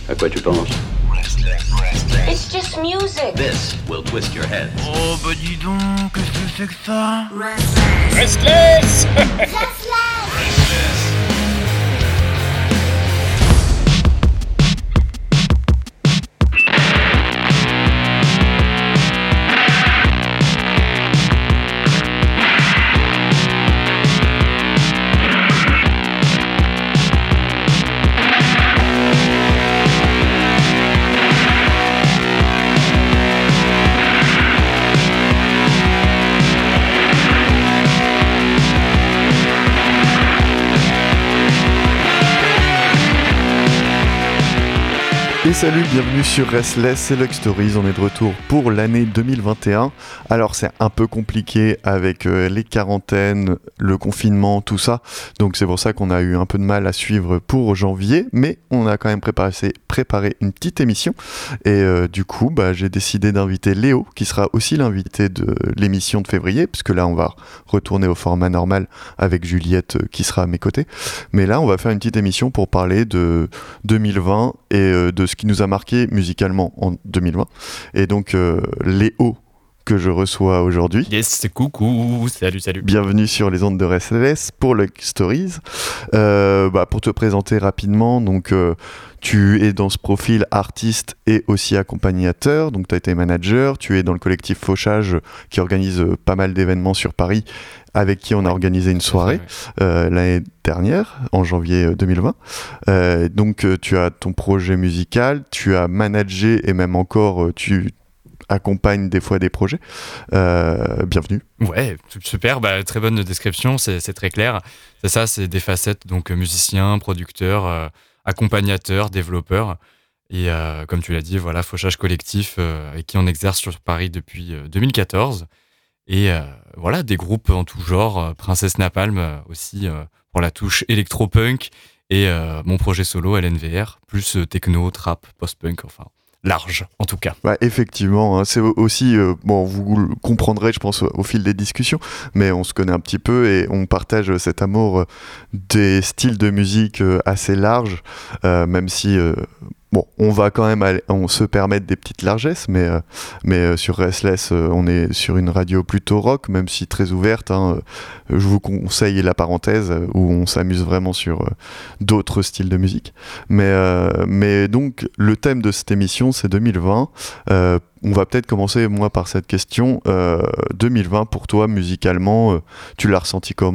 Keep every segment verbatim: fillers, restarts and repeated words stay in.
À quoi tu penses? It's just music. This will twist your head. Oh bah dis donc, qu'est-ce que c'est que ça? Restless. Restless. Et salut, bienvenue sur Restless, c'est Lux Stories, on est de retour pour l'année deux mille vingt et un. Alors c'est un peu compliqué avec euh, les quarantaines, le confinement, tout ça, donc c'est pour ça qu'on a eu un peu de mal à suivre pour janvier, mais on a quand même préparé, préparé une petite émission, et euh, du coup bah, j'ai décidé d'inviter Léo, qui sera aussi l'invité de l'émission de février, puisque là on va retourner au format normal avec Juliette euh, qui sera à mes côtés, mais là on va faire une petite émission pour parler de deux mille vingt et euh, de ce qui nous a marqué musicalement en deux mille vingt. Et donc, euh, Léo, que je reçois aujourd'hui. Yes, c'est coucou, salut, salut. Bienvenue sur les ondes de Restless pour Lux Stories. Euh, bah, pour te présenter rapidement, donc, euh, tu es dans ce profil artiste et aussi accompagnateur, donc tu as été manager, tu es dans le collectif Fauchage qui organise euh, pas mal d'événements sur Paris, avec qui on a organisé une soirée euh, l'année dernière, en janvier deux mille vingt. Euh, donc euh, tu as ton projet musical, tu as managé et même encore euh, tu accompagnes des fois des projets. Euh, bienvenue. Ouais, super, bah, très bonne description, c'est, c'est très clair. C'est ça, c'est des facettes, donc musicien, producteur, euh, accompagnateur, développeur. Et euh, comme tu l'as dit, voilà, Fauchage Collectif, euh, avec qui on exerce sur Paris depuis euh, deux mille quatorze. Et euh, voilà, des groupes en tout genre, euh, Princesse Napalm euh, aussi euh, pour la touche électro-punk, et euh, mon projet solo L N V R, plus euh, techno, trap, post-punk, enfin large en tout cas. Bah, effectivement, hein, c'est aussi, euh, bon, vous le comprendrez je pense au fil des discussions, mais on se connaît un petit peu et on partage cet amour euh, des styles de musique euh, assez larges, euh, même si... Euh, Bon, on va quand même aller, on se permettre des petites largesses, mais, euh, mais euh, sur Restless, euh, on est sur une radio plutôt rock, même si très ouverte. Hein, euh, je vous conseille la parenthèse euh, où on s'amuse vraiment sur euh, d'autres styles de musique. Mais, euh, mais donc, le thème de cette émission, c'est deux mille vingt. Euh, on va peut-être commencer, moi, par cette question. Euh, deux mille vingt, pour toi, musicalement, euh, tu l'as ressenti comment ?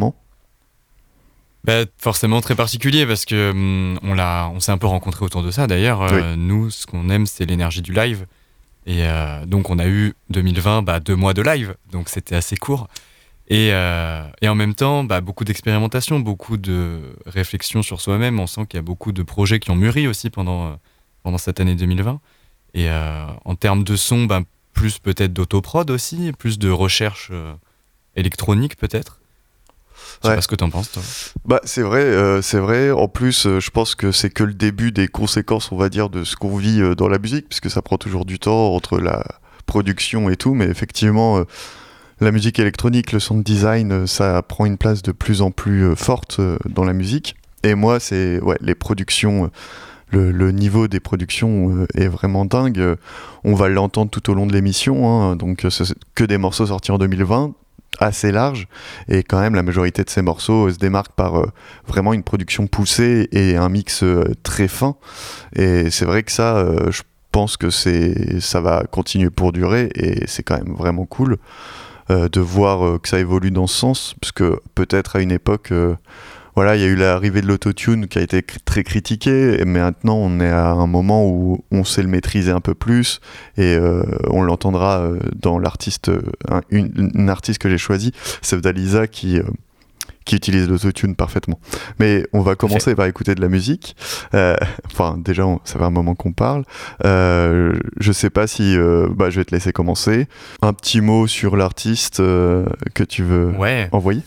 Bah, forcément très particulier parce que hum, on l'a, on s'est un peu rencontrés autour de ça d'ailleurs. Oui. Euh, nous, ce qu'on aime, c'est l'énergie du live. Et euh, donc, on a eu deux mille vingt, bah, deux mois de live, donc c'était assez court. Et, euh, et en même temps, bah, beaucoup d'expérimentation, beaucoup de réflexion sur soi-même. On sent qu'il y a beaucoup de projets qui ont mûri aussi pendant, euh, pendant cette année deux mille vingt. Et euh, en termes de son, bah, plus peut-être d'autoprod aussi, plus de recherche euh, électronique peut-être. Je sais Ouais. pas ce que t'en penses, toi. Bah c'est vrai, euh, c'est vrai. En plus, euh, je pense que c'est que le début des conséquences, on va dire, de ce qu'on vit euh, dans la musique, puisque ça prend toujours du temps entre la production et tout. Mais effectivement, euh, la musique électronique, le sound design, euh, ça prend une place de plus en plus euh, forte euh, dans la musique. Et moi, c'est ouais, les productions. Euh, Le, le niveau des productions euh, est vraiment dingue. Euh, on va l'entendre tout au long de l'émission. Hein, donc, euh, c'est que des morceaux sortis en deux mille vingt. Assez large, et quand même la majorité de ces morceaux euh, se démarquent par euh, vraiment une production poussée et un mix euh, très fin, et c'est vrai que ça euh, je pense que c'est, ça va continuer pour durer, et c'est quand même vraiment cool euh, de voir euh, que ça évolue dans ce sens, parce que peut-être à une époque euh, voilà, il y a eu l'arrivée de l'autotune qui a été cr- très critiquée, mais maintenant on est à un moment où on sait le maîtriser un peu plus, et euh, on l'entendra euh, dans l'artiste, euh, une, une artiste que j'ai choisie, Sevdaliza, qui, euh, qui utilise l'autotune parfaitement. Mais on va commencer par écouter de la musique. Euh, enfin, déjà, on, ça fait un moment qu'on parle. Euh, je sais pas si... Euh, bah, je vais te laisser commencer. Un petit mot sur l'artiste euh, que tu veux Ouais. envoyer.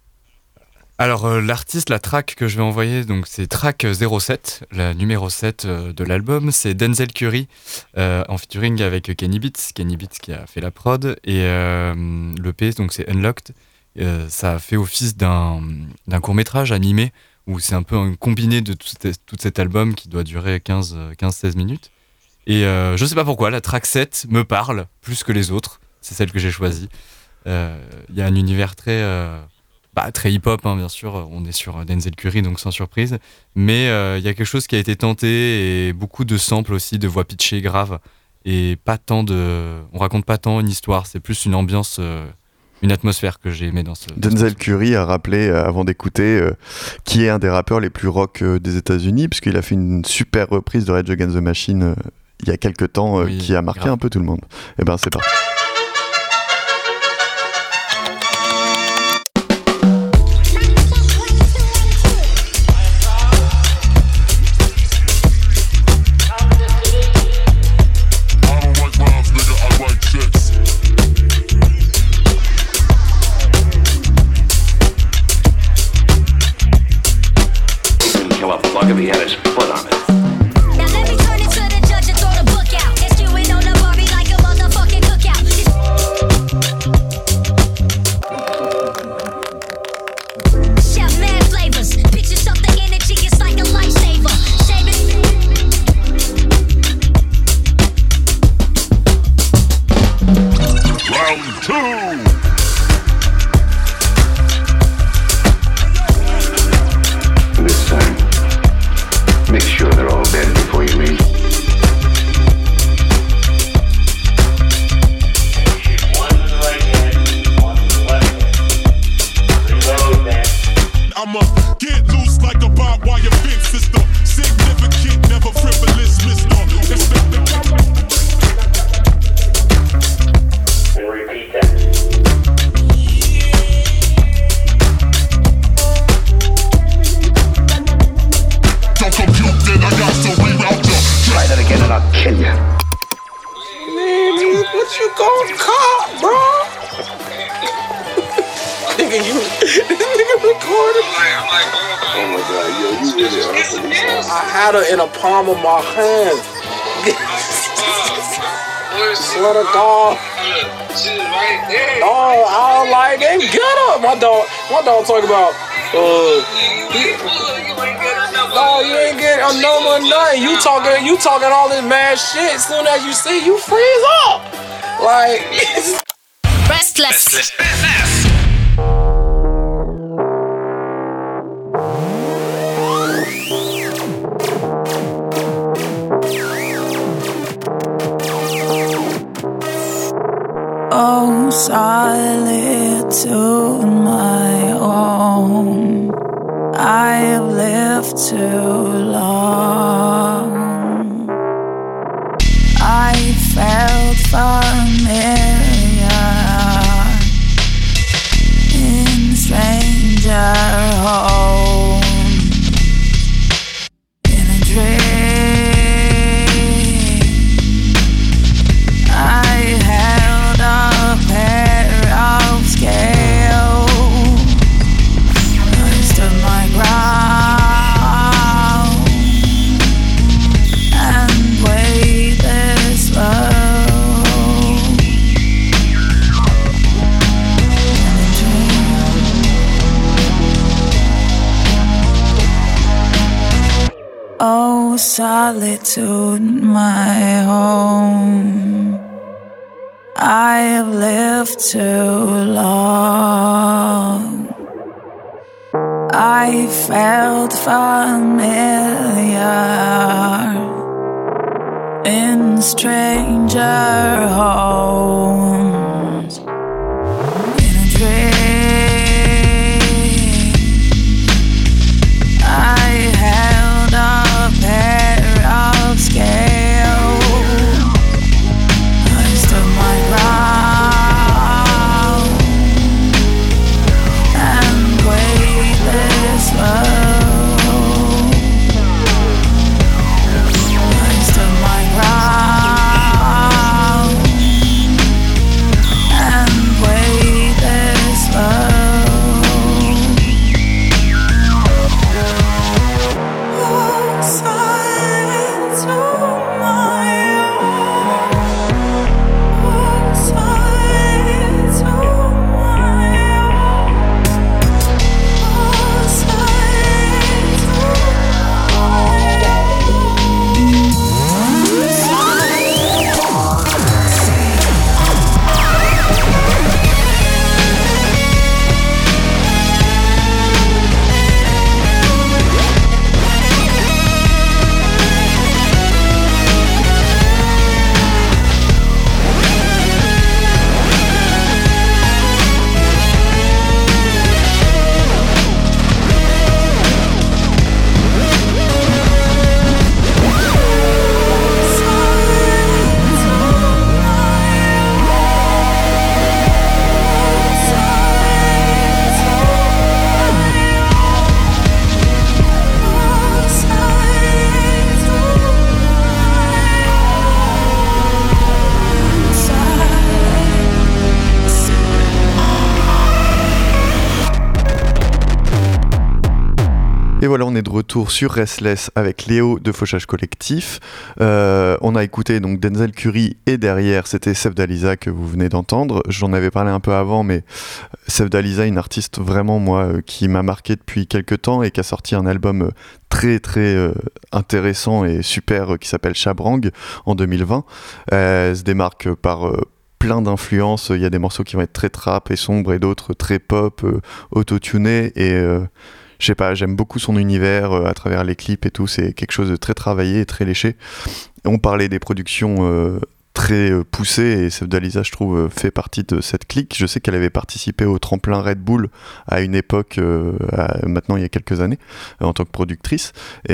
Alors euh, l'artiste, la track que je vais envoyer, donc c'est track zéro sept, la numéro sept euh, de l'album, c'est Denzel Curry euh, en featuring avec Kenny Beats, Kenny Beats qui a fait la prod, et euh, l'E P donc c'est Unlocked. Euh, ça a fait office d'un, d'un court-métrage animé où c'est un peu un combiné de tout, tout cet album qui doit durer quinze seize minutes. Et euh, je sais pas pourquoi, la track sept me parle plus que les autres. C'est celle que j'ai choisie. Il euh, y a un univers très, euh, bah, très hip-hop, hein, bien sûr. On est sur Denzel Curry, donc sans surprise. Mais il euh, y a quelque chose qui a été tenté et beaucoup de samples aussi, de voix pitchées graves. Et pas tant de... On raconte pas tant une histoire, c'est plus une ambiance... Euh, une atmosphère que j'ai aimée dans ce... Denzel Curry a rappelé, euh, avant d'écouter, euh, qui est un des rappeurs les plus rock euh, des États-Unis, puisqu'il a fait une super reprise de Rage Against the Machine euh, il y a quelques temps, euh, oui, qui a marqué grave. un peu tout le monde. Et ben c'est parti. In a palm of my hand. Swear to God. Oh, I don't like it. Get up. My dog, my dog talk about, uh, he, no, you ain't getting a number of nothing. You talking, you talking all this mad shit. As soon as you see, you freeze up. Like, Restless. Restless. Oh, solitude, my own. I have lived too long. I felt familiar in stranger home, in a dream. I held a pair of scales. I stood my ground and weighed this load. In a dream. Oh, solitude, my home. I have lived too long. I felt familiar in stranger homes, in a dream. I held a pair of scales. I stood my ground and weighed this load. I stood my ground voilà, on est de retour sur Restless avec Léo de Fauchage Collectif. Euh, on a écouté donc Denzel Curry et derrière c'était Sevdaliza que vous venez d'entendre. J'en avais parlé un peu avant, mais Sevdaliza, une artiste vraiment moi euh, qui m'a marqué depuis quelques temps et qui a sorti un album euh, très très euh, intéressant et super euh, qui s'appelle Chabrang en deux mille vingt. Euh, elle se démarque par euh, plein d'influences. Il y a des morceaux qui vont être très trap et sombres et d'autres très pop, euh, auto-tunés et euh, je sais pas, j'aime beaucoup son univers euh, à travers les clips et tout, c'est quelque chose de très travaillé et très léché. On parlait des productions euh, très euh, poussées et Sevdaliza, je trouve, euh, fait partie de cette clique. Je sais qu'elle avait participé au tremplin Red Bull à une époque, euh, à, maintenant il y a quelques années, euh, en tant que productrice. Et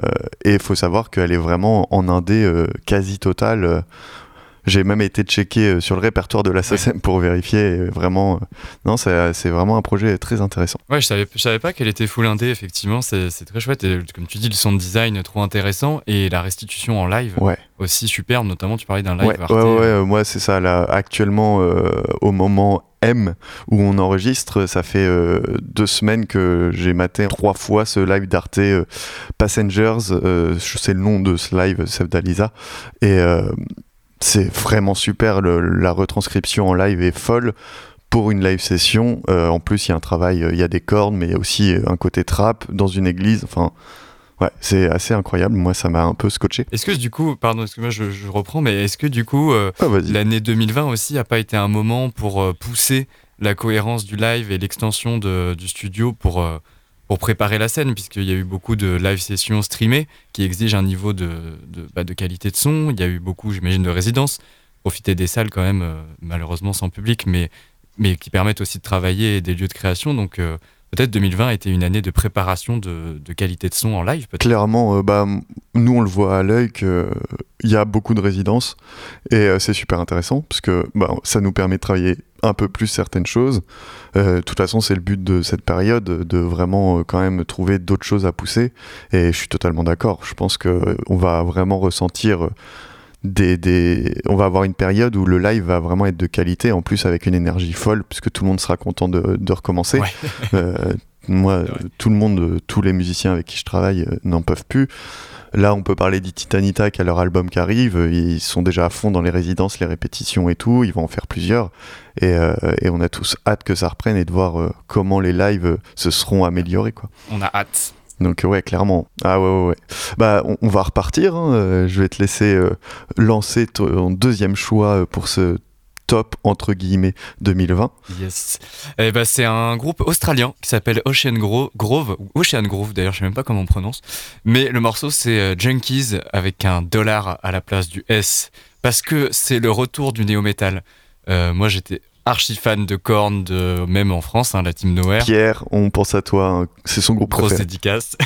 il faut savoir qu'elle est vraiment en indé euh, quasi total. Euh, J'ai même été checké sur le répertoire de la S A C E M pour vérifier. Et vraiment, non, c'est, c'est vraiment un projet très intéressant. Ouais, je savais, je savais pas qu'elle était full indé, effectivement. C'est, c'est très chouette. Et comme tu dis, le sound design trop intéressant et la restitution en live ouais. aussi superbe. Notamment, tu parlais d'un live ouais, Arte. Ouais, ouais, euh, moi, c'est ça. Là, actuellement, euh, au moment M où on enregistre, ça fait euh, deux semaines que j'ai maté trois fois ce live d'Arte euh, Passengers. Euh, c'est le nom de ce live, Sevdaliza. Et. Euh, C'est vraiment super, le, la retranscription en live est folle pour une live session. Euh, en plus, il y a un travail, il y a des cordes, mais il y a aussi un côté trap dans une église. Enfin, ouais, c'est assez incroyable. Moi, ça m'a un peu scotché. Est-ce que du coup, pardon, excuse-moi, je, je reprends, mais est-ce que du coup, euh, ah, l'année deux mille vingt aussi n'a pas été un moment pour euh, pousser la cohérence du live et l'extension de, du studio pour... Euh, pour préparer la scène, puisqu'il y a eu beaucoup de live sessions streamées qui exigent un niveau de, de, bah, de qualité de son. Il y a eu beaucoup, j'imagine, de résidences, profiter des salles quand même, euh, malheureusement sans public, mais, mais qui permettent aussi de travailler et des lieux de création. Donc euh, peut-être deux mille vingt a été une année de préparation de, de qualité de son en live, peut-être. Clairement, euh, bah, nous on le voit à l'œil qu'il euh, y a beaucoup de résidences et euh, c'est super intéressant parce que bah, ça nous permet de travailler un peu plus certaines choses. Euh, de toute façon, c'est le but de cette période, de vraiment euh, quand même trouver d'autres choses à pousser. Et je suis totalement d'accord. Je pense qu'on euh, va vraiment ressentir des, des... On va avoir une période où le live va vraiment être de qualité, en plus avec une énergie folle, puisque tout le monde sera content de, de recommencer. Ouais. euh, moi, tout le monde, tous les musiciens avec qui je travaille euh, n'en peuvent plus. Là, on peut parler d'Ititanita qui a leur album qui arrive. Ils sont déjà à fond dans les résidences, les répétitions et tout. Ils vont en faire plusieurs. Et, euh, et on a tous hâte que ça reprenne et de voir euh, comment les lives euh, se seront améliorés, quoi. On a hâte. Donc ouais, clairement. Ah ouais, ouais, ouais. Bah, on, on va repartir. Hein. Euh, je vais te laisser euh, lancer ton deuxième choix pour ce top entre guillemets deux mille vingt. Yes. Et bah, c'est un groupe australien qui s'appelle Ocean Grove, Grove ou Ocean Grove d'ailleurs, je sais même pas comment on prononce. Mais le morceau c'est euh, Junkies avec un dollar à la place du S parce que c'est le retour du néo-metal. Euh, moi j'étais archi fan de Korn, de, même en France, hein, la Team Nowhere. Pierre, on pense à toi, hein. C'est son groupe Grosse préféré. dédicace.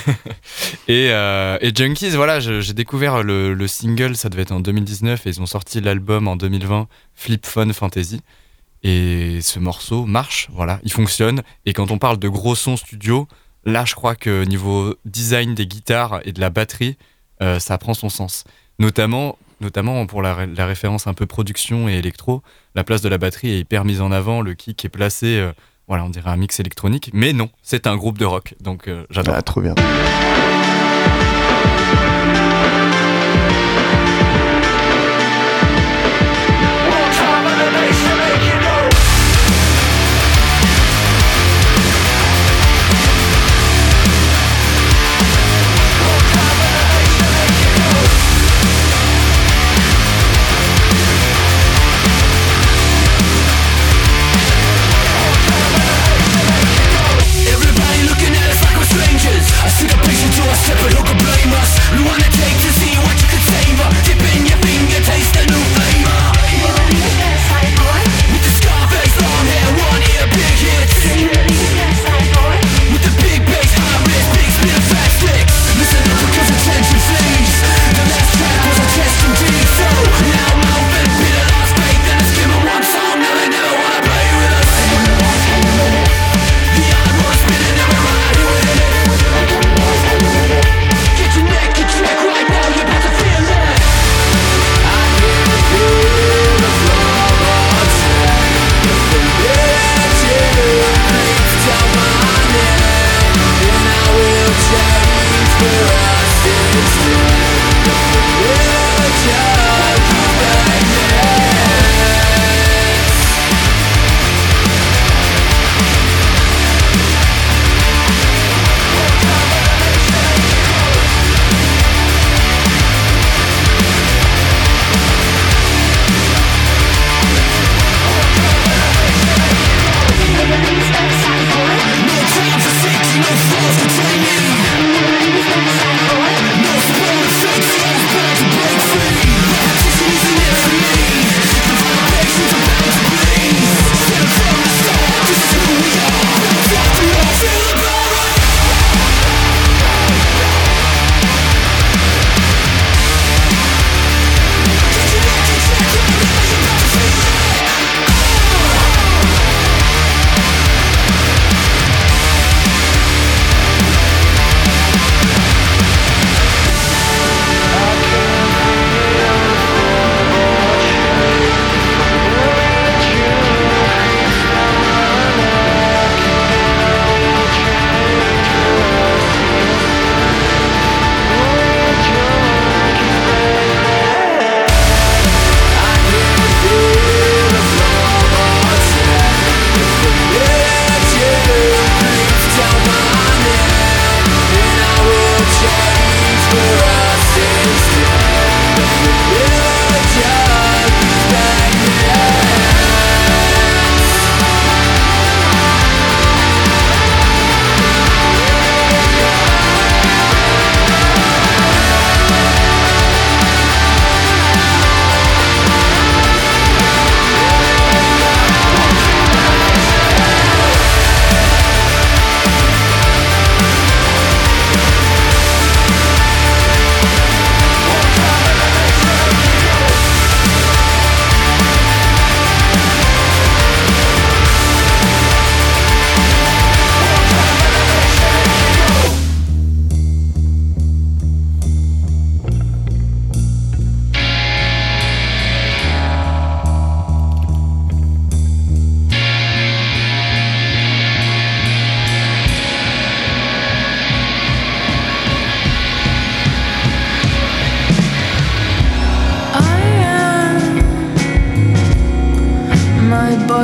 et, euh, et Junkies, voilà, je, j'ai découvert le, le single, ça devait être en deux mille dix-neuf, et ils ont sorti l'album en deux mille vingt, Flip Fun Fantasy. Et ce morceau marche, voilà, il fonctionne. Et quand on parle de gros sons studio, là, je crois que niveau design des guitares et de la batterie, euh, ça prend son sens. Notamment... notamment pour la, la référence un peu production et électro, la place de la batterie est hyper mise en avant, le kick est placé, euh, voilà, on dirait un mix électronique, mais non, c'est un groupe de rock, donc euh, j'adore. Ah, trop bien. Everybody looking at us like we're strangers. I see the picture to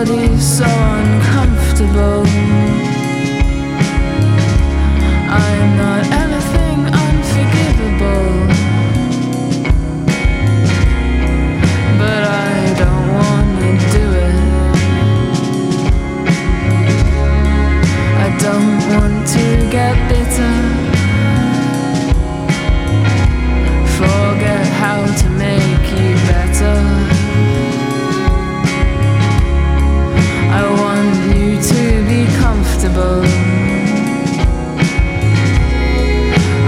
body's so uncomfortable. I'm not anything unforgivable, but I don't wanna do it. I don't want to get bitter, forget how to make you better. I want you to be comfortable.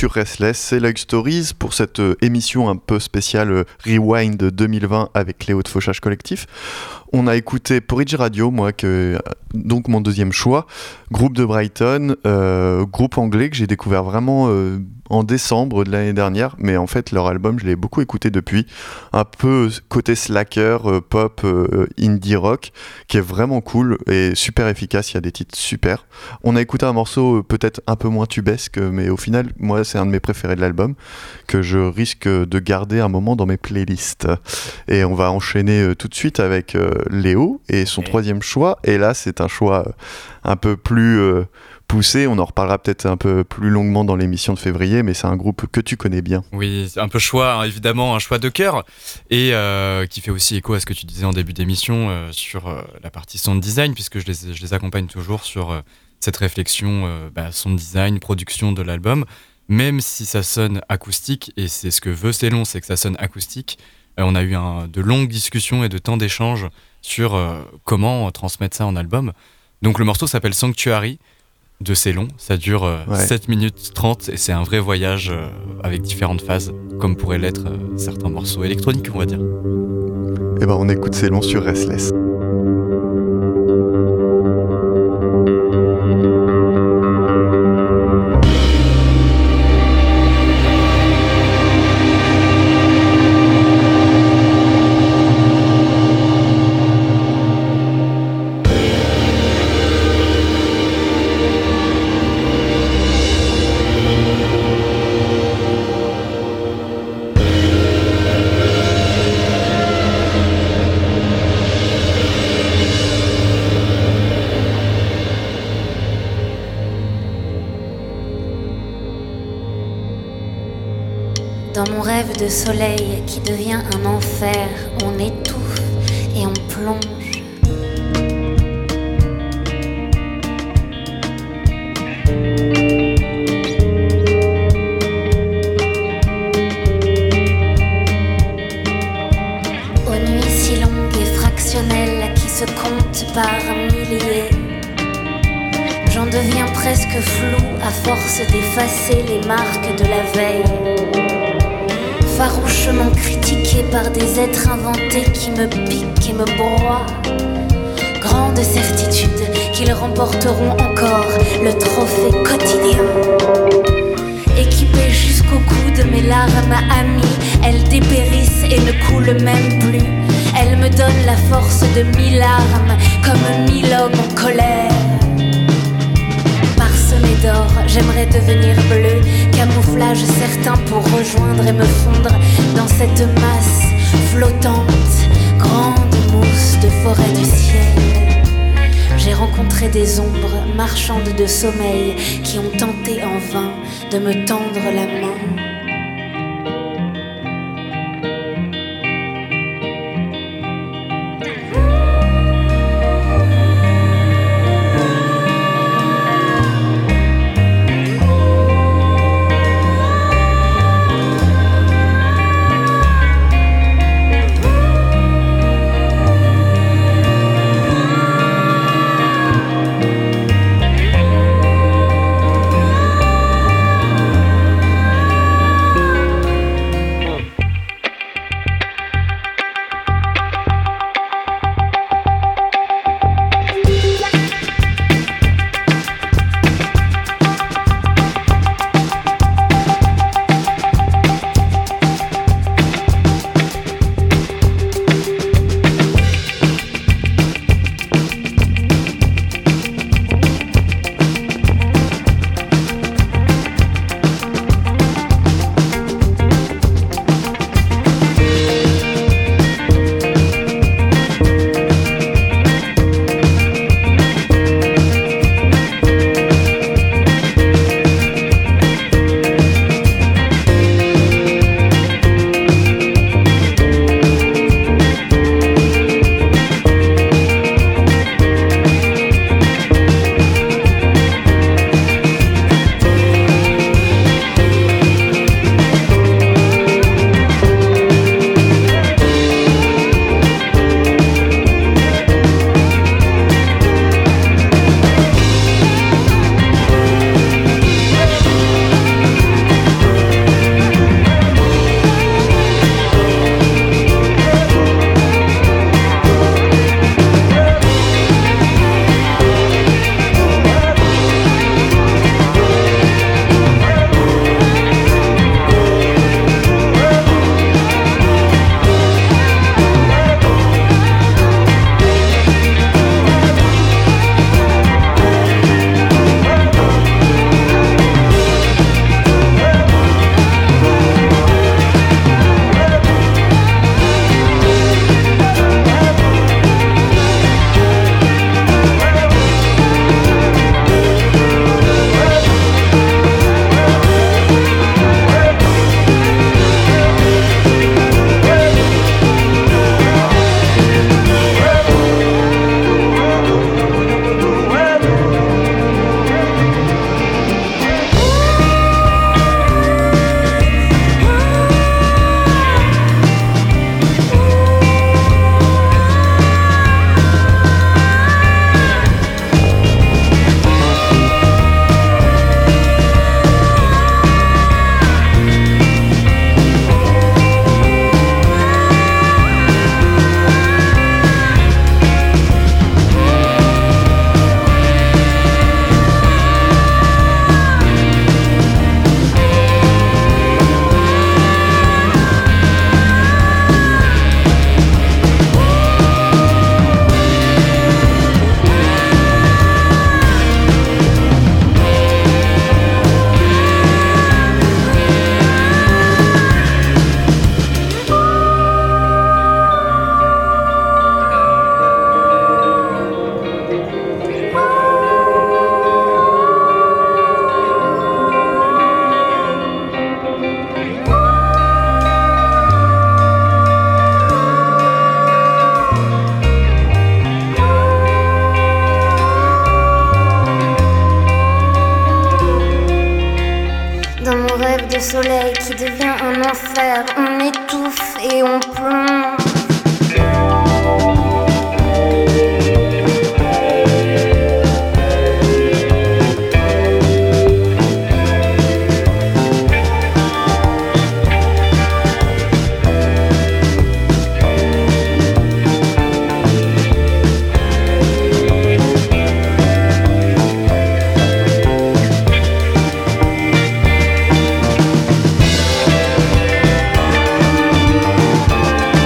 sur Restless, c'est Lug Stories pour cette euh, émission un peu spéciale euh, Rewind deux mille vingt avec Cléo de Fauchage Collectif. On a écouté Porridge Radio, moi, que, donc mon deuxième choix, groupe de Brighton, euh, groupe anglais que j'ai découvert vraiment euh, en décembre de l'année dernière, mais en fait leur album je l'ai beaucoup écouté depuis, un peu côté slacker, euh, pop, euh, indie rock, qui est vraiment cool et super efficace, il y a des titres super. On a écouté un morceau euh, peut-être un peu moins tubesque, mais au final moi c'est un de mes préférés de l'album, que je risque de garder un moment dans mes playlists. Et on va enchaîner euh, tout de suite avec euh, Léo et son okay. troisième choix, et là c'est un choix euh, un peu plus euh, poussé, on en reparlera peut-être un peu plus longuement dans l'émission de février, mais c'est un groupe que tu connais bien. Oui, c'est un peu choix, hein, évidemment un choix de cœur, et euh, qui fait aussi écho à ce que tu disais en début d'émission euh, sur euh, la partie sound design, puisque je les, je les accompagne toujours sur euh, cette réflexion euh, bah, sound design, production de l'album, même si ça sonne acoustique, et c'est ce que veut Célon, c'est que ça sonne acoustique. Euh, on a eu un, de longues discussions et de temps d'échange sur euh, comment transmettre ça en album. Donc le morceau s'appelle Sanctuary de Célon, ça dure euh, ouais. sept minutes trente et c'est un vrai voyage euh, avec différentes phases, comme pourraient l'être euh, certains morceaux électroniques, on va dire. Et ben on écoute Célon sur Restless. Dans mon rêve de soleil qui devient un enfer, on étouffe et on plonge. Aux nuits si longues et fractionnelles qui se comptent par milliers, j'en deviens presque flou à force d'effacer les marques de la veille. Farouchement critiqué par des êtres inventés qui me piquent et me broient. Grande certitude qu'ils remporteront encore le trophée quotidien. Équipées jusqu'au cou de mes larmes amies, elles dépérissent et ne coulent même plus. Elles me donnent la force de mille larmes, comme mille hommes en colère. Parsemé d'or, j'aimerais devenir bleu, camouflage certain pour rejoindre et me fondre dans cette masse flottante, grande mousse de forêt du ciel. J'ai rencontré des ombres marchandes de sommeil qui ont tenté en vain de me tendre la main. soleil qui devient un enfer. On étouffe et on plonge. Thank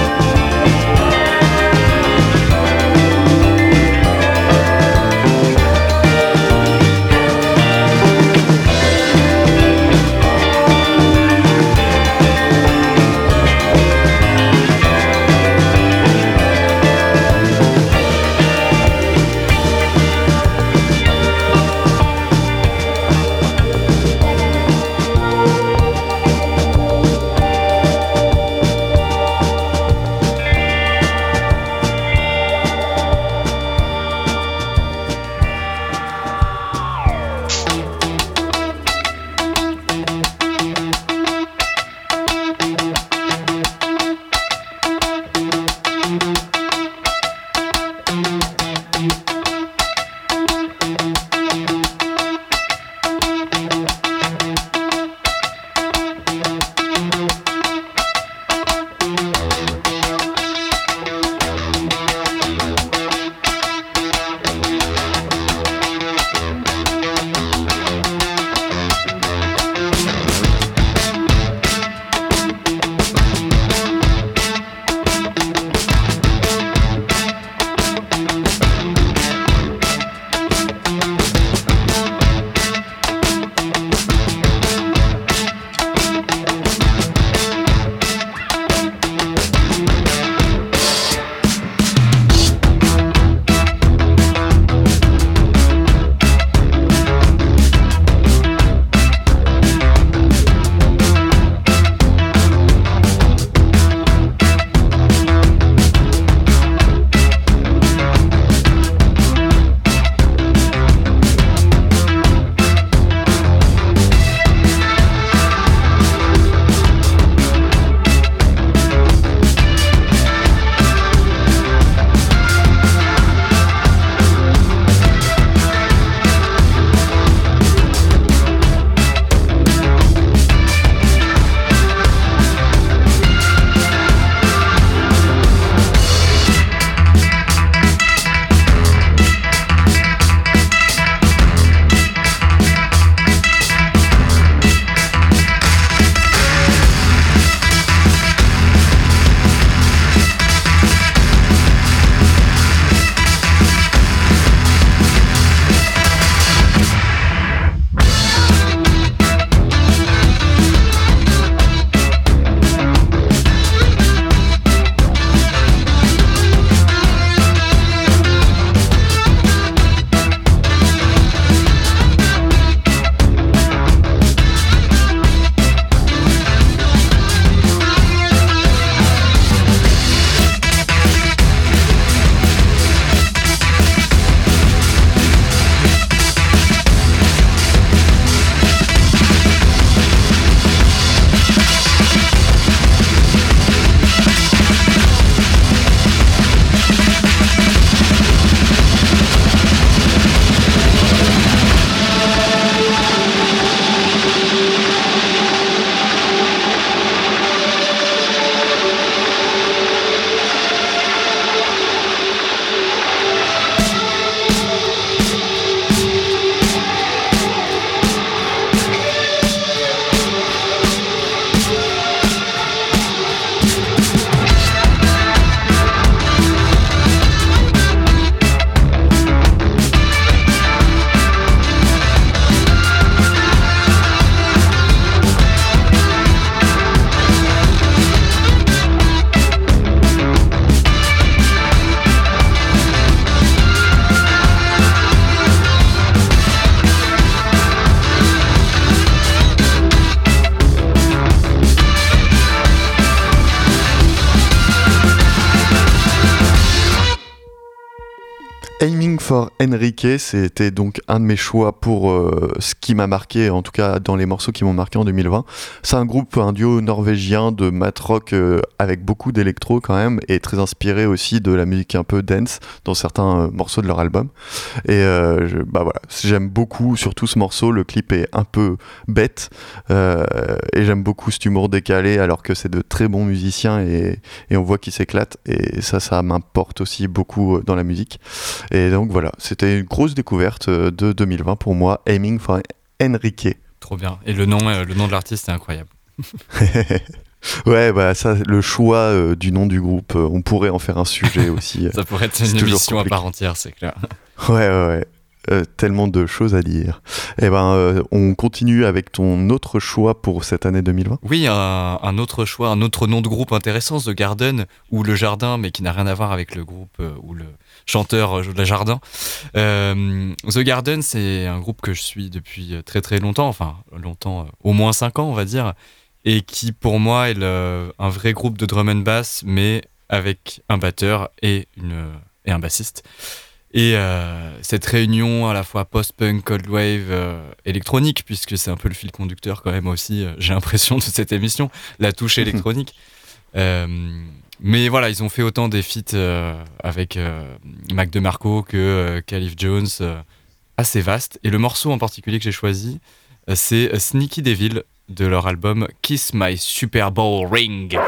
Aiming for Enrique, c'était donc un de mes choix pour euh, ce qui m'a marqué, en tout cas dans les morceaux qui m'ont marqué en deux mille vingt. C'est un groupe, un duo norvégien de mat rock euh, avec beaucoup d'électro quand même, et très inspiré aussi de la musique un peu dance dans certains euh, morceaux de leur album. Et euh, je, bah voilà, j'aime beaucoup surtout ce morceau, le clip est un peu bête, euh, et j'aime beaucoup cet humour décalé alors que c'est de très bons musiciens et, et on voit qu'ils s'éclatent, et ça, ça m'importe aussi beaucoup dans la musique. Et donc voilà, c'était une grosse découverte de deux mille vingt pour moi, Aiming for Enrique. Trop bien. Et le nom, euh, le nom de l'artiste est incroyable. Ouais, bah ça, le choix euh, du nom du groupe, euh, on pourrait en faire un sujet aussi. Ça pourrait être une émission à part entière, c'est clair. Ouais, ouais, ouais. Euh, tellement de choses à dire. Eh ben, euh, on continue avec ton autre choix pour cette année deux mille vingt. Oui, un, un autre choix, un autre nom de groupe intéressant, The Garden, ou Le Jardin, mais qui n'a rien à voir avec le groupe euh, ou le chanteur euh, Le Jardin. Euh, The Garden, c'est un groupe que je suis depuis très très longtemps, enfin longtemps, euh, au moins cinq ans on va dire, et qui pour moi est le, un vrai groupe de drum and bass, mais avec un batteur et, une, et un bassiste. Et euh, cette réunion à la fois post-punk, cold wave, euh, électronique, puisque c'est un peu le fil conducteur quand même aussi, euh, j'ai l'impression, de cette émission, la touche électronique. euh, mais voilà, ils ont fait autant des feats euh, avec euh, Mac DeMarco que euh, Khalif Jones, euh, assez vaste. Et le morceau en particulier que j'ai choisi, euh, c'est Sneaky Devil de leur album Kiss My Super Bowl Ring.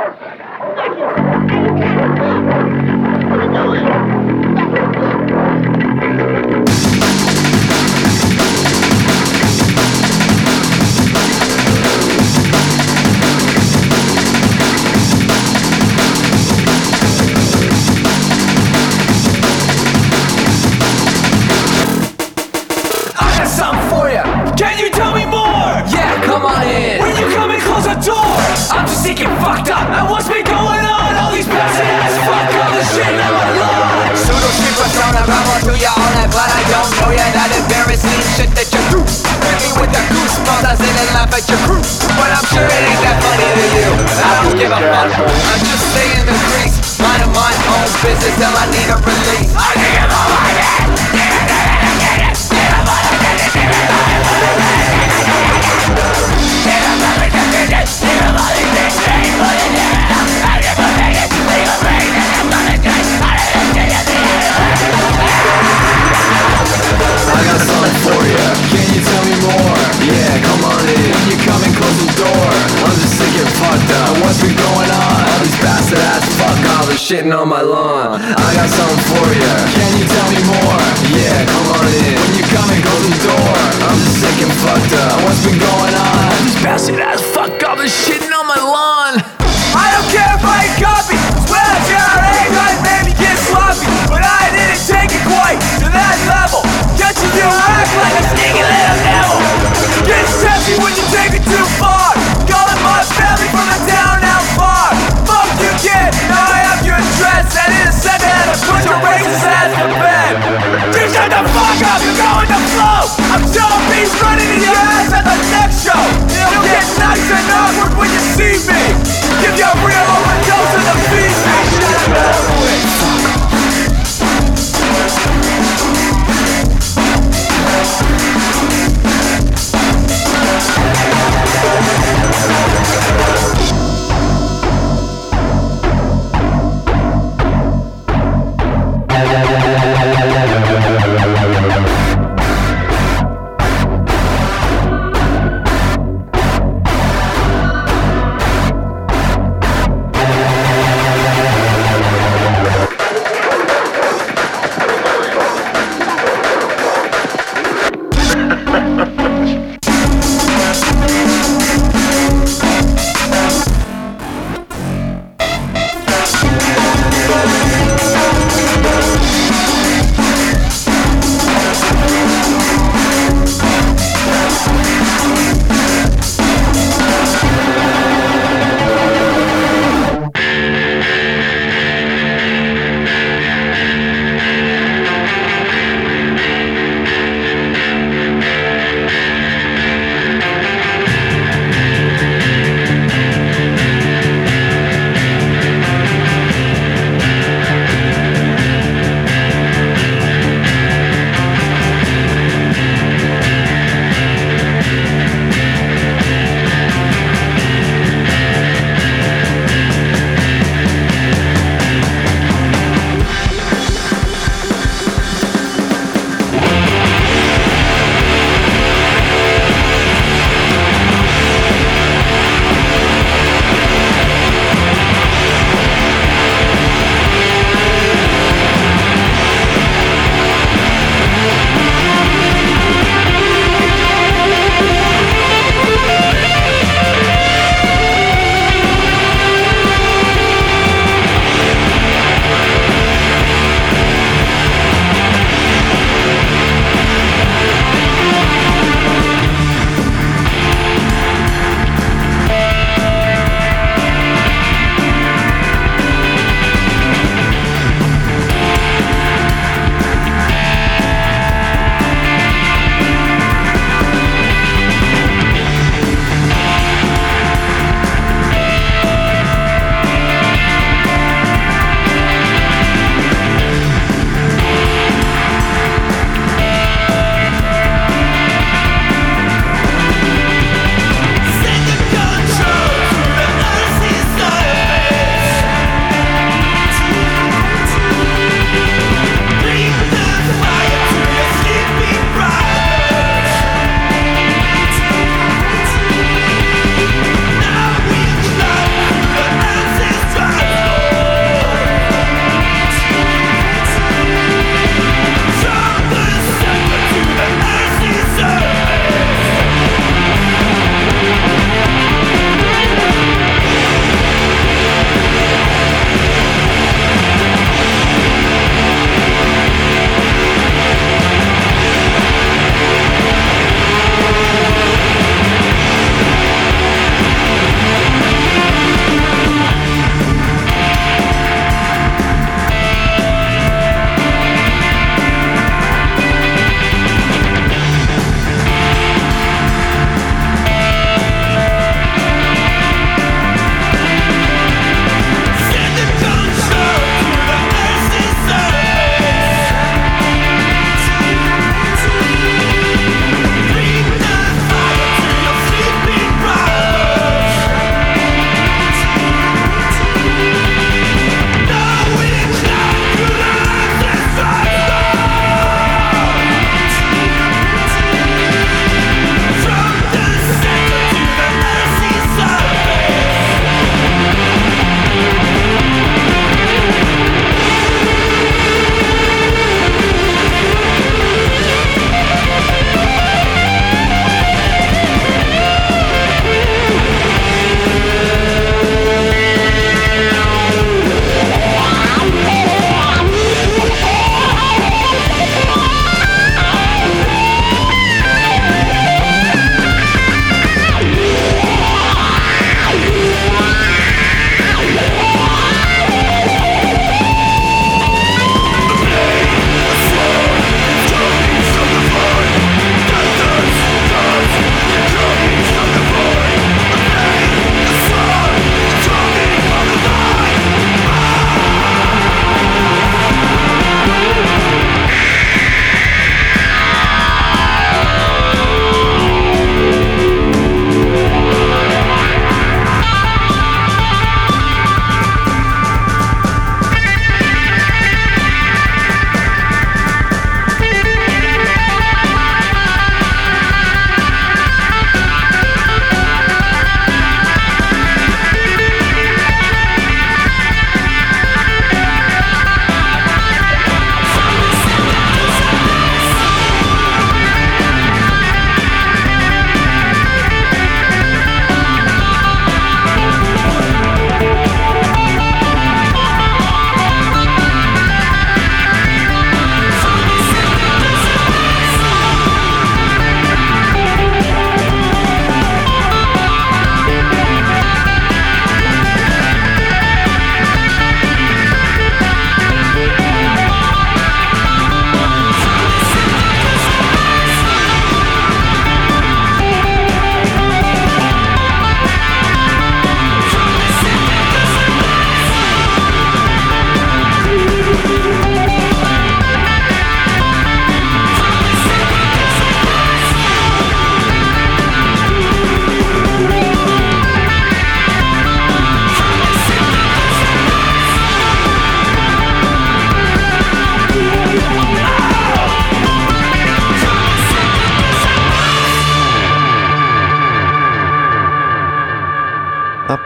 I'm just thinking fucked up. And what's been going on? All these bastard ass fuck all the shit in my life. Pseudo shit persona, ramo to ya all night, but I don't know ya. That embarrassing shit that you do. Hit me with the goosebumps, I sit and laugh at your crew. But I'm sure it ain't that funny to you. I don't give a fuck. I'm just staying the crease, minding my own business till I need a release. I think I'm all like that. I got something for ya. Can you tell me more? Yeah, come on in. When you come and close the door, I'm just thinking fucked up. What's been going on? All these bastard ass fuck all the shitting on my lawn. I got something for ya. Can you tell me more? Yeah, come on in. When you come and close the door, I'm just thinking fucked up. What's been going on? All these bastard ass fuck all the shitting on my lawn. I don't care if I ain't copy. Swear I ain't I maybe get sloppy, but I didn't take it quite to that level. Can't you do act like a sneaky little devil? Get sassy when you take it too far. Calling my family from the town out far. Fuck you kid, now I have your address. And in a second I put your racist ass to bed. Dude, shut the fuck up, you're going to flow. I'm Joe Beast running in your ass at the next show. You'll get nice and awkward when you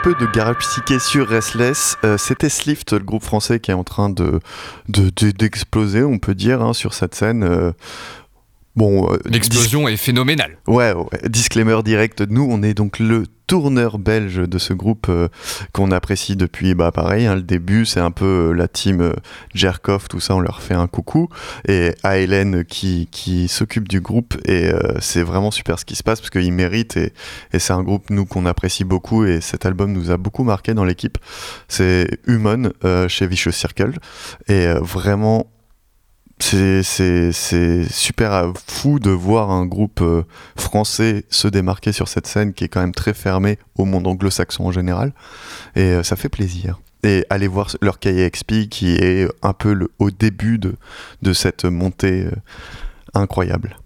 peu de garage psyché sur Restless. Euh, c'était Slift, le groupe français qui est en train de, de, de d'exploser, on peut dire, hein, sur cette scène. Euh, bon, euh, L'explosion dis- est phénoménale. Ouais, ouais, disclaimer direct. Nous, on est donc le tourneur belge de ce groupe euh, qu'on apprécie depuis, bah pareil, hein, le début, c'est un peu euh, la team euh, Jerkov, tout ça, on leur fait un coucou. Et à Hélène qui, qui s'occupe du groupe, et euh, c'est vraiment super ce qui se passe, parce qu'ils méritent, et, et c'est un groupe, nous, qu'on apprécie beaucoup, et cet album nous a beaucoup marqué dans l'équipe. C'est Human, euh, chez Vicious Circle, et euh, vraiment... C'est, c'est, c'est super fou de voir un groupe euh, français se démarquer sur cette scène qui est quand même très fermée au monde anglo-saxon en général, et euh, ça fait plaisir. Et aller voir leur K X P qui est un peu le, au début de, de cette montée euh, incroyable.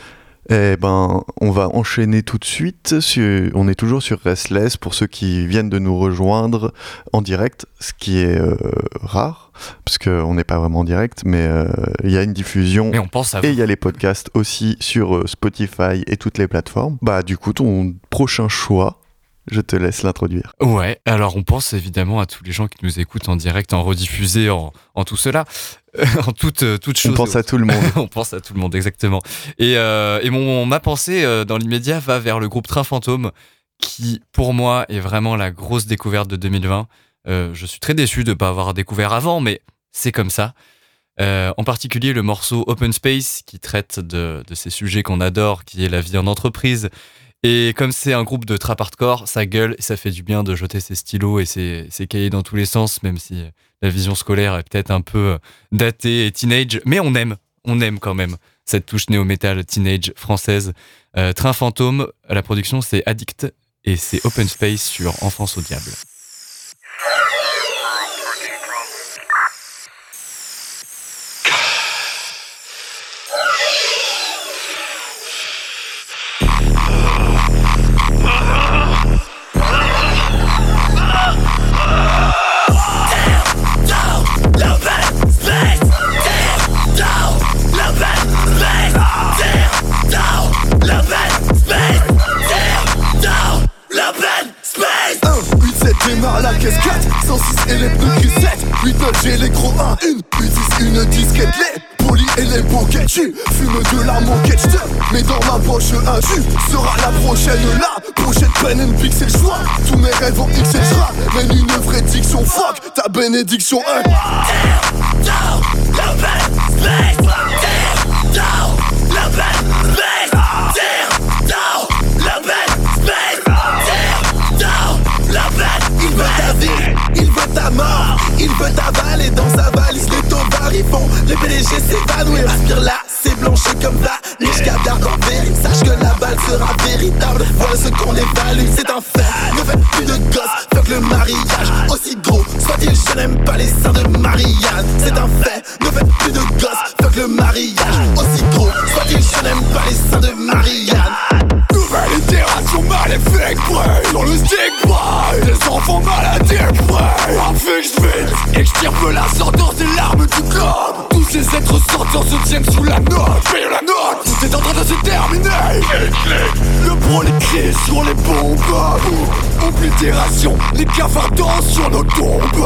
Eh ben, on va enchaîner tout de suite. Sur, on est toujours sur Restless pour ceux qui viennent de nous rejoindre en direct, ce qui est euh, rare, parce qu'on n'est pas vraiment en direct, mais il euh, y a une diffusion. Mais on pense à vous. Et il y a les podcasts aussi sur euh, Spotify et toutes les plateformes. Bah, du coup, ton prochain choix, je te laisse l'introduire. Ouais, alors on pense évidemment à tous les gens qui nous écoutent en direct, en rediffusé, en, en tout cela, en toute, toute chose. On pense à tout le monde. On pense à tout le monde, exactement. Et, euh, et mon, ma pensée euh, dans l'immédiat va vers le groupe Train Fantôme, qui pour moi est vraiment la grosse découverte de deux mille vingt. Euh, je suis très déçu de ne pas avoir découvert avant, mais c'est comme ça. Euh, en particulier le morceau Open Space, qui traite de, de ces sujets qu'on adore, qui est la vie en entreprise. Et comme c'est un groupe de trap hardcore, ça gueule et ça fait du bien de jeter ses stylos et ses, ses cahiers dans tous les sens, même si la vision scolaire est peut-être un peu datée et teenage, mais on aime, on aime quand même cette touche néo-metal teenage française. Euh, Train Fantôme, à la production c'est Addict et c'est Open Space sur Enfance au Diable. Démarre la caisse quatre, cent six et les pneus qui sept, huit neuf j'ai l'écran un, une, huit dix, une disquette, les polis et les boquettes, tu fume de la moquette, j'te mets dans ma poche un jus, sera la prochaine la prochaine pen and pixel choix, tous mes rêves en X et j'ra, mène une vraie diction, fuck ta bénédiction un. Tear down, l'open space, tear down, l'open space, tear down, l'open space, tear down, l'open. Il veut ta vie, il veut ta mort, il veut t'avaler dans sa valise. Les tobards ils font, les P D G s'évanouir. Aspire là, c'est blanchi comme ça, niche cadavre dans verre. Sache que la balle sera véritable, voilà ce qu'on évalue, c'est un fait. Ne faites plus de gosses, fuck le mariage. Aussi gros, soit-il, je n'aime pas les seins de Marianne. C'est un fait, ne faites plus de gosses, fuck le mariage. Aussi gros, soit-il, je n'aime pas les seins de Marianne. Nouvelle itération maléfique, prêt sur le stick, prêt. Les enfants maladies, prêt. Un fixe vite, extirpe la sentence des larmes du globe. Tous ces êtres sortants se tiennent sous la note. Paye la note, tout est en train de se terminer. Le pro les crie sur les bombes. Oblitération, les cafards dansent sur nos tombes.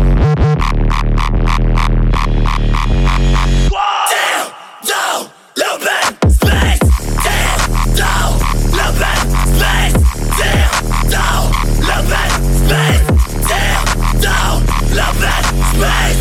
Tear down l'open space. Tear down l'open space. Tear down l'open space. Tear down l'open space.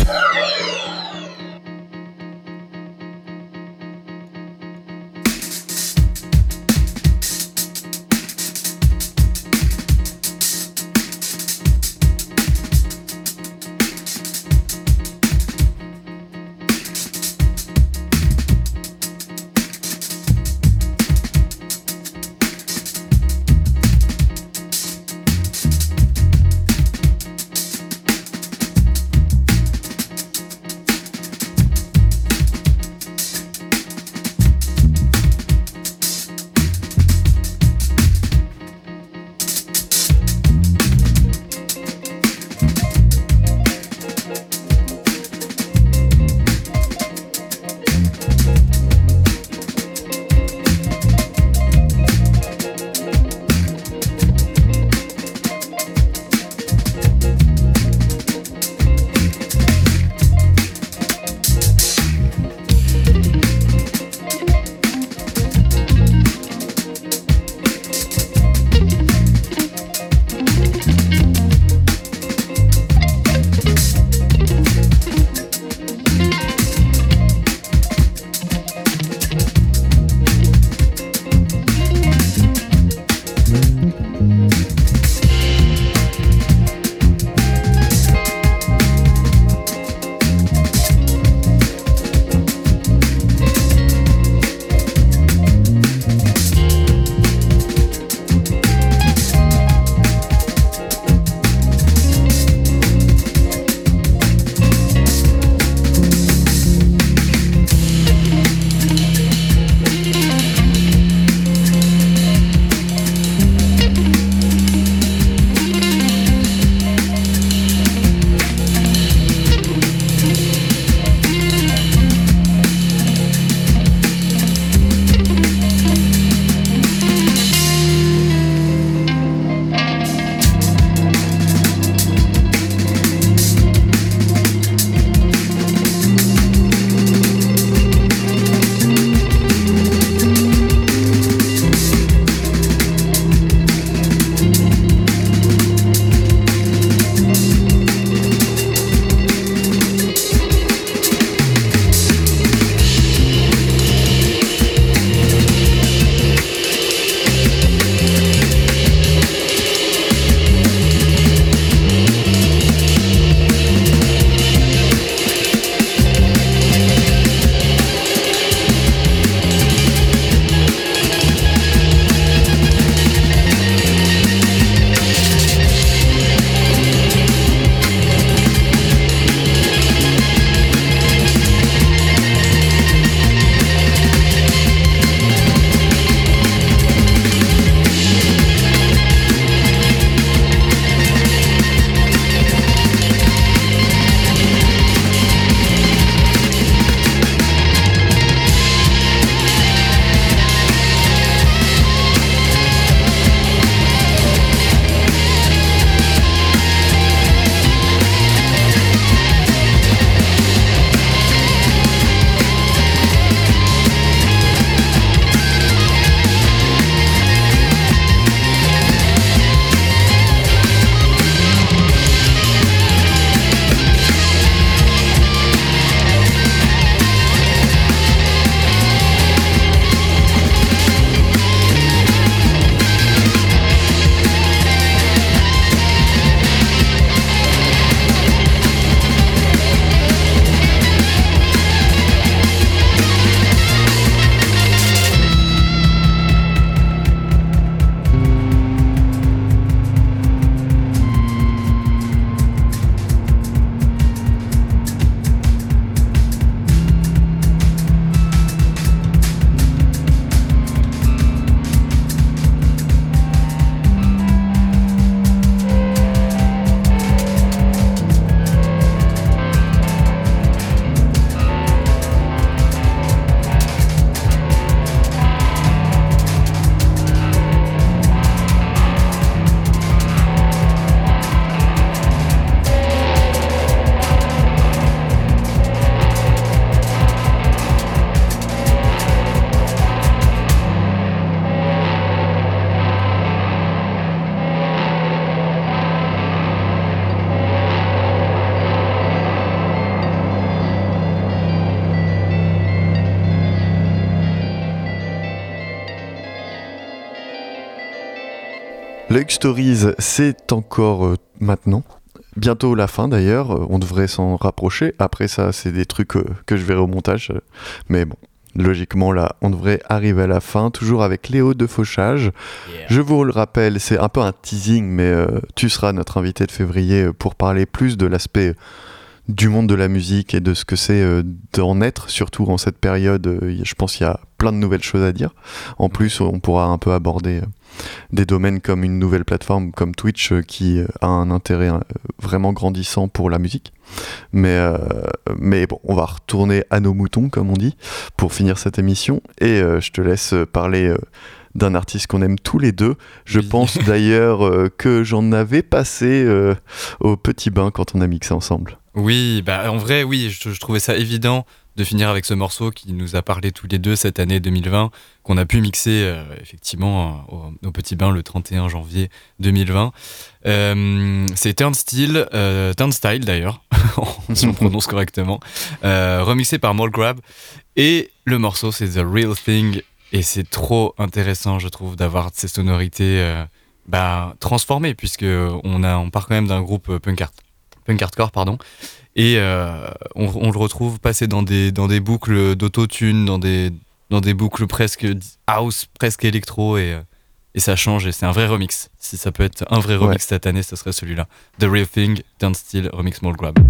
Lug Stories, c'est encore euh, maintenant. Bientôt la fin d'ailleurs, euh, on devrait s'en rapprocher. Après ça, c'est des trucs euh, que je verrai au montage. Euh, mais bon, logiquement là, on devrait arriver à la fin, toujours avec Léo de Fauchage. Yeah. Je vous le rappelle, c'est un peu un teasing, mais euh, tu seras notre invité de février pour parler plus de l'aspect du monde de la musique et de ce que c'est euh, d'en être, surtout en cette période. Euh, je pense qu'il y a plein de nouvelles choses à dire. En plus, on pourra un peu aborder euh, des domaines comme une nouvelle plateforme comme Twitch euh, qui a un intérêt euh, vraiment grandissant pour la musique. Mais, euh, mais bon, on va retourner à nos moutons, comme on dit, pour finir cette émission. Et euh, je te laisse parler euh, d'un artiste qu'on aime tous les deux. Je oui. pense d'ailleurs euh, que j'en avais passé euh, au petit bain quand on a mixé ensemble. Oui, bah en vrai, oui, je, je trouvais ça évident de finir avec ce morceau qui nous a parlé tous les deux cette année deux mille vingt, qu'on a pu mixer euh, effectivement au, au Petit Bain le trente et un janvier deux mille vingt. Euh, c'est Turnstile, euh, Turnstile d'ailleurs, si on prononce correctement, euh, remixé par Molgrab. Et le morceau, c'est The Real Thing. Et c'est trop intéressant, je trouve, d'avoir ces sonorités euh, bah, transformées, puisqu'on a, on part quand même d'un groupe punk, art, punk hardcore, pardon. Et euh, on, on le retrouve passer dans des, dans des boucles d'autotune, dans des, dans des boucles presque house, presque électro, et, et ça change, et c'est un vrai remix. Si ça peut être un vrai remix ouais. cette année, ce serait celui-là. The Real Thing, Turnstile, remix Molgrab.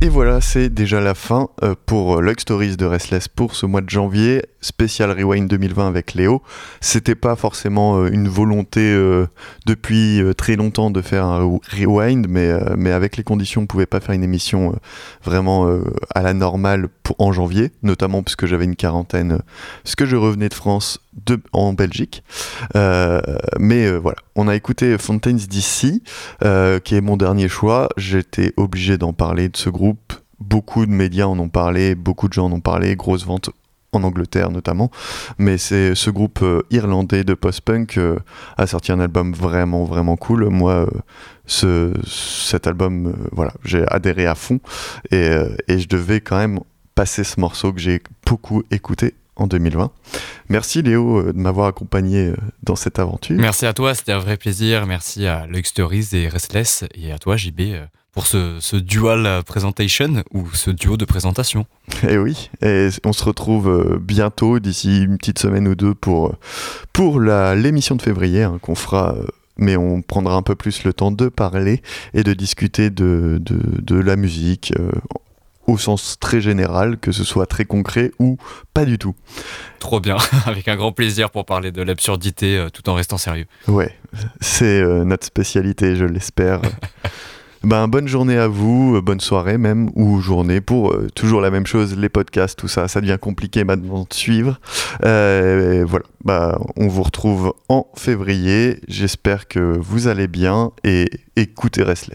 Et voilà, c'est déjà la fin euh, pour Lug Stories de Restless pour ce mois de janvier, spécial Rewind deux mille vingt avec Léo. C'était pas forcément euh, une volonté euh, depuis euh, très longtemps de faire un Rewind, mais, euh, mais avec les conditions, on pouvait pas faire une émission euh, vraiment euh, à la normale pour, en janvier, notamment parce que j'avais une quarantaine, euh, parce que je revenais de France de, en Belgique. Euh, mais euh, voilà, on a écouté Fountains D C, euh, qui est mon dernier choix. J'étais obligé d'en parler de ce groupe. Beaucoup de médias en ont parlé, beaucoup de gens en ont parlé, grosse vente en Angleterre notamment, mais c'est ce groupe euh, irlandais de post-punk euh, a sorti un album vraiment vraiment cool. Moi euh, ce, cet album, euh, voilà, j'ai adhéré à fond et, euh, et je devais quand même passer ce morceau que j'ai beaucoup écouté en deux mille vingt. Merci Léo euh, de m'avoir accompagné euh, dans cette aventure. Merci à toi, c'était un vrai plaisir. Merci à Lug Stories et Restless et à toi J B euh, pour ce, ce dual presentation ou ce duo de présentation. Et oui, et on se retrouve euh, bientôt, d'ici une petite semaine ou deux, pour, pour la, l'émission de février hein, qu'on fera, euh, mais on prendra un peu plus le temps de parler et de discuter de, de, de la musique euh, au sens très général, que ce soit très concret ou pas du tout. Trop bien, avec un grand plaisir pour parler de l'absurdité euh, tout en restant sérieux. Ouais, c'est euh, notre spécialité, je l'espère. Ben, bonne journée à vous, bonne soirée même, ou journée, pour euh, toujours la même chose, les podcasts, tout ça, ça devient compliqué maintenant de suivre. Euh, voilà, ben, on vous retrouve en février, j'espère que vous allez bien, et écoutez Restless.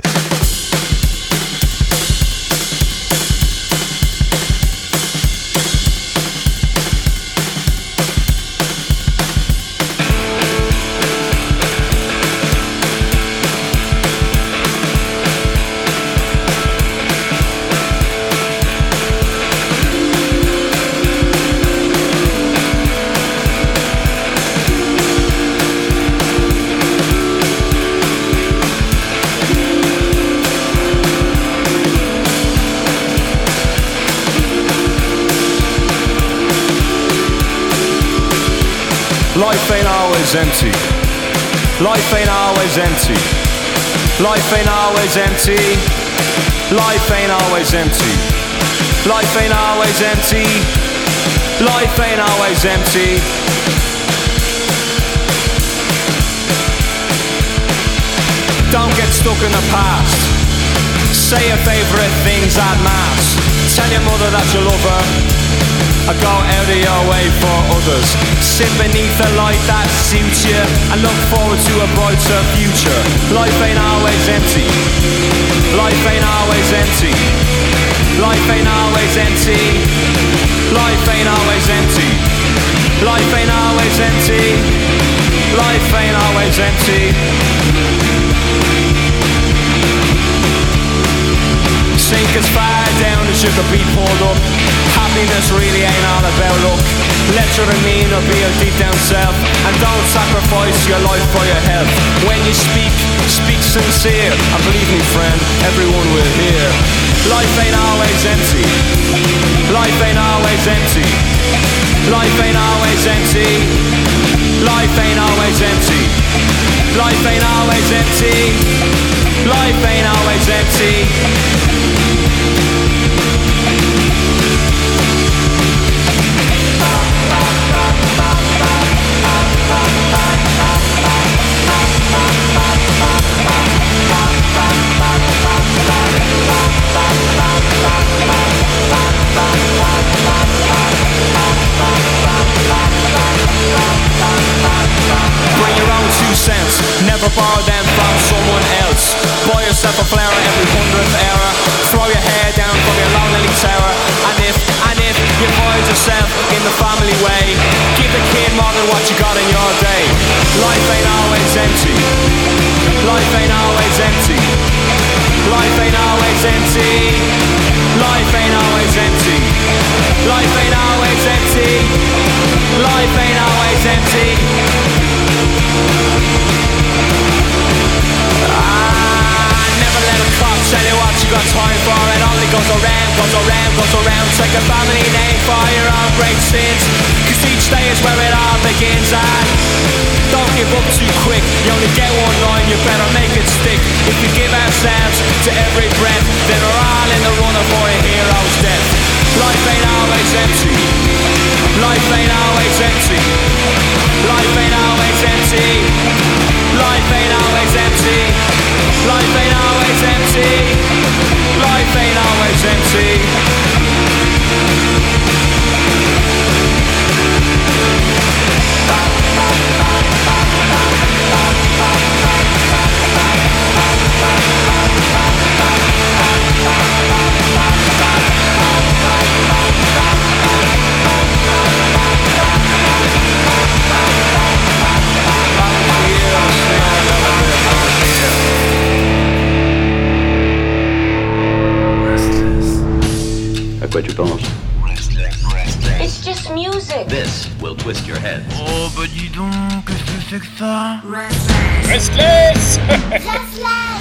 Life ain't always empty. Life ain't always empty. Life ain't always empty. Life ain't always empty. Life ain't always empty. Life ain't always empty. Don't get stuck in the past. Say your favourite things at mass. Tell your mother that you love her. I go out of your way for others. Sit beneath the light that suits you and look forward to a brighter future. Life ain't always empty. Life ain't always empty. Life ain't always empty. Life ain't always empty. Life ain't always empty. Life ain't always empty. Sink as far down as you could be pulled up. Happiness really ain't all about luck. Let your demeanor be your deep down self, and don't sacrifice your life for your health. When you speak, speak sincere, and believe me friend, everyone will hear. Life ain't always empty. Life ain't always empty. Life ain't always empty. Life ain't always empty. Life ain't always empty. Life ain't always empty. Bring your own two cents, never borrow them from someone else. Buy yourself a flower every hundredth hour. Throw your hair down from your lonely tower. And if, and if you find yourself in the family way, give the kid more than what you got in your day. Life ain't always empty. Life ain't always empty. Life ain't always empty. Life ain't always empty. Life ain't always empty. Life ain't always empty. Ah, never let a cop tell you what you got time for. It only goes around, goes around, goes around. Take a family name for your own great sins, cause each day is where it all begins. And don't give up too quick. You only get one line, you better make it stick. If we give ourselves to every breath, then we're all in the running for empty. Life ain't always empty. Life ain't always empty. Life ain't always empty. Life ain't always empty. Life ain't always empty. À quoi tu penses? It's just music. This will twist your head. Oh bah dis donc, qu'est-ce que c'est que ça? Restless. Restless.